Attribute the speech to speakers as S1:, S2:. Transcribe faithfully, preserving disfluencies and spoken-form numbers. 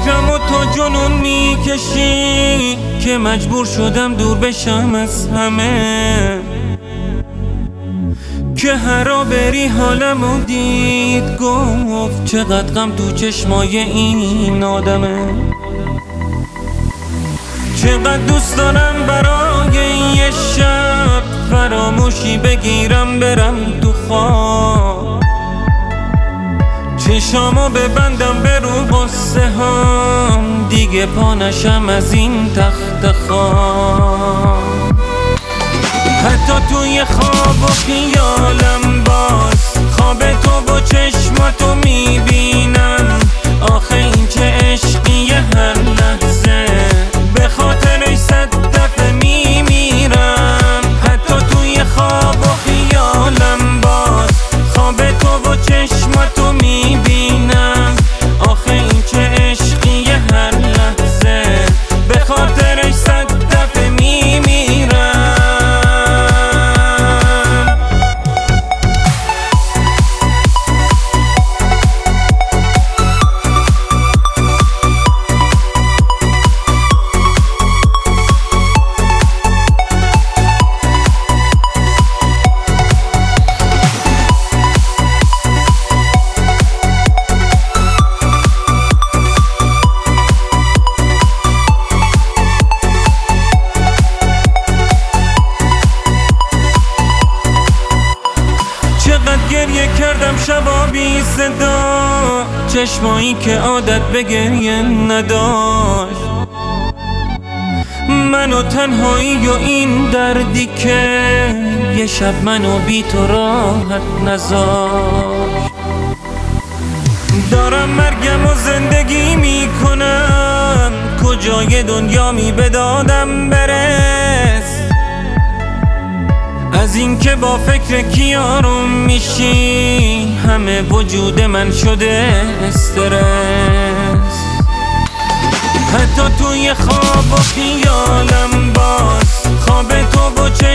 S1: فکرم و تو جنون میکشی که مجبور شدم دور بشم از همه، که هرا بری حالمو دید گفت چقدر غم تو چشمای این آدمه. چقدر دوست دارم برای یه شب فراموشی بگیرم برم تو خواب، چشامو ببندم به رو غصه هام، دیگه پا نشم از این تخت خواب. حتی توی خواب و خیالم باز خواب تو و چشماتو میبینم. آخه این چه عشقیه هر لحظه به خاطرش صد دفعه میمیرم. حتی توی خواب و خیالم باز خواب تو و چشماتو میبینم. آخه این چه عشقیه هر لحظه به خاطرش صد دفعه میمیرم. چقدر گریه کردم شبا بی صدا، چشمایی که عادت به گریه نداشت. منو تنهایی و این دردی که یه شب منو بی تو راحت نذاشت. دارم مرگم و زندگی میکنم، کجای دنیا می به دادم برس. از این که با فکر کی آروم میشی همه وجود من شده استرس. حتی توی خواب و خیالم باز خواب تو و